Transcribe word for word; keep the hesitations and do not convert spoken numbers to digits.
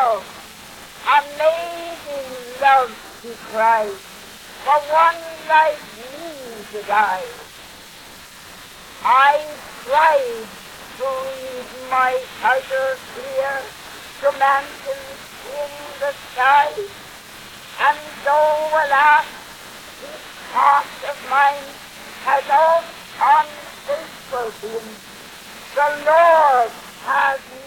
love, amazing love, he cried, for one like me to die. I tried to read my title clear to mansions in the sky, and though, alas, this heart of mine has all unfaithful been, the Lord has